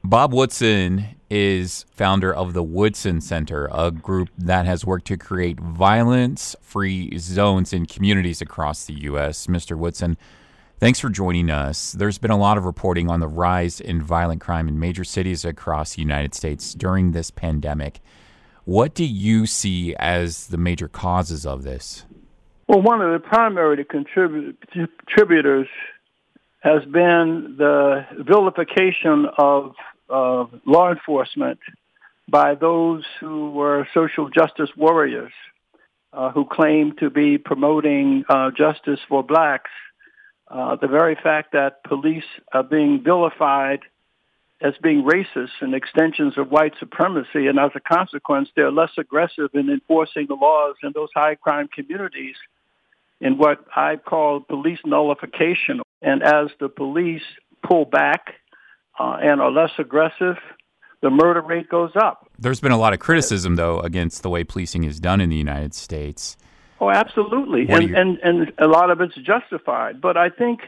Bob Woodson is founder of the Woodson Center, a group that has worked to create violence-free zones in communities across the U.S. Mr. Woodson, thanks for joining us. There's been a lot of reporting on the rise in violent crime in major cities across the United States during this pandemic. What do you see as the major causes of this? Well, one of the primary contributors has been the vilification of law enforcement by those who were social justice warriors who claim to be promoting justice for blacks. The very fact that police are being vilified as being racist and extensions of white supremacy, and as a consequence, they're less aggressive in enforcing the laws in those high-crime communities in what I call police nullification. And as the police pull back and are less aggressive, the murder rate goes up. There's been a lot of criticism, though, against the way policing is done in the United States. Oh, absolutely. And a lot of it's justified. But I think,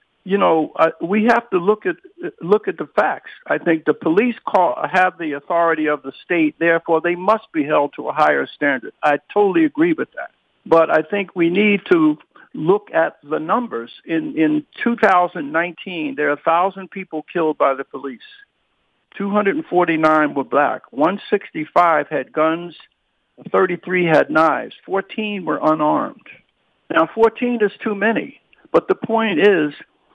we have to look at the facts. I think the police have the authority of the state, therefore they must be held to a higher standard. I totally agree with that. But I think we need to look at the numbers. In 2019, there are 1,000 people killed by the police. 249 were black. 165 had guns. 33 had knives. 14 were unarmed. Now, 14 is too many. But the point is,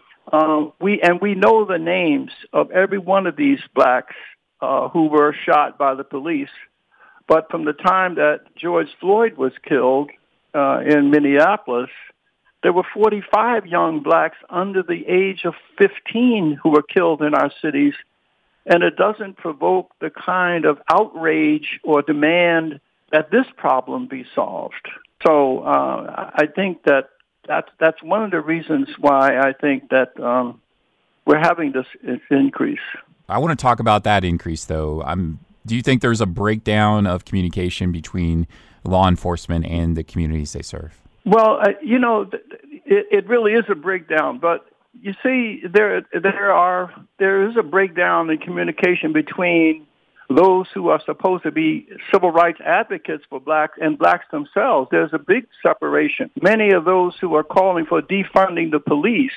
we know the names of every one of these blacks who were shot by the police. But from the time that George Floyd was killed in Minneapolis, there were 45 young blacks under the age of 15 who were killed in our cities, and it doesn't provoke the kind of outrage or demand that this problem be solved. So I think that's one of the reasons why I think that we're having this increase. I want to talk about that increase, though. Do you think there's a breakdown of communication between law enforcement and the communities they serve? Well, it really is a breakdown, but you see, there is a breakdown in communication between those who are supposed to be civil rights advocates for blacks and blacks themselves. There's a big separation. Many of those who are calling for defunding the police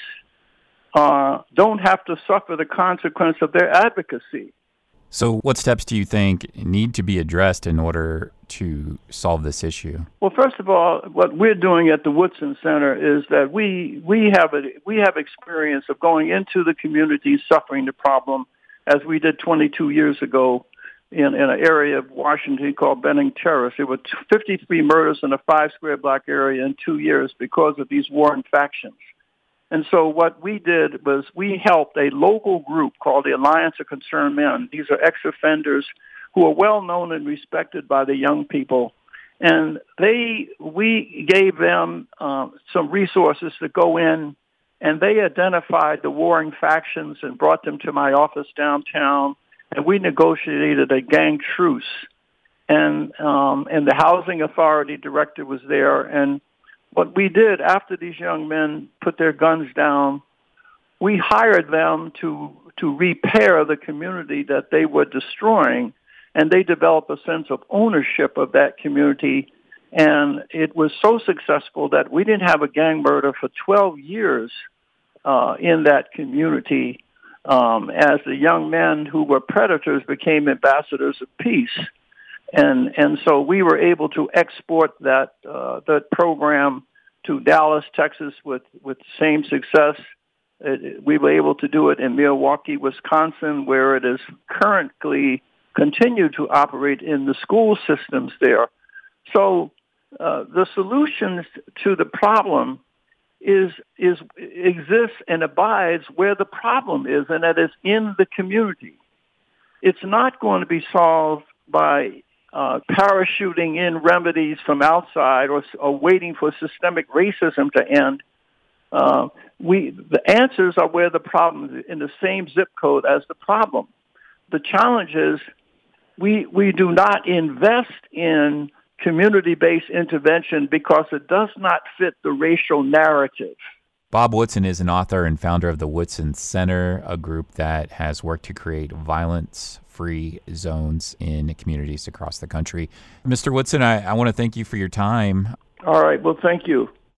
don't have to suffer the consequence of their advocacy. So what steps do you think need to be addressed in order to solve this issue? Well, first of all, what we're doing at the Woodson Center is that we have experience of going into the communities suffering the problem, as we did 22 years ago in an area of Washington called Benning Terrace. There were 53 murders in a 5-square block area in 2 years because of these warring factions. And so what we did was we helped a local group called the Alliance of Concerned Men. These are ex-offenders who are well known and respected by the young people. And we gave them some resources to go in, and they identified the warring factions and brought them to my office downtown, and we negotiated a gang truce. And the housing authority director was there, and what we did after these young men put their guns down, we hired them to repair the community that they were destroying, and they developed a sense of ownership of that community. And it was so successful that we didn't have a gang murder for 12 years in that community as the young men who were predators became ambassadors of peace. And so we were able to export that program to Dallas, Texas, with the same success. We were able to do it in Milwaukee, Wisconsin, where it is currently continued to operate in the school systems there. So the solutions to the problem exists and abides where the problem is, and that is in the community. It's not going to be solved by parachuting in remedies from outside or waiting for systemic racism to end. The answers are where the problem is, in the same zip code as the problem. The challenge is we do not invest in community-based intervention because it does not fit the racial narrative. Bob Woodson is an author and founder of the Woodson Center, a group that has worked to create violence-free zones in communities across the country. Mr. Woodson, I want to thank you for your time. All right. Well, thank you.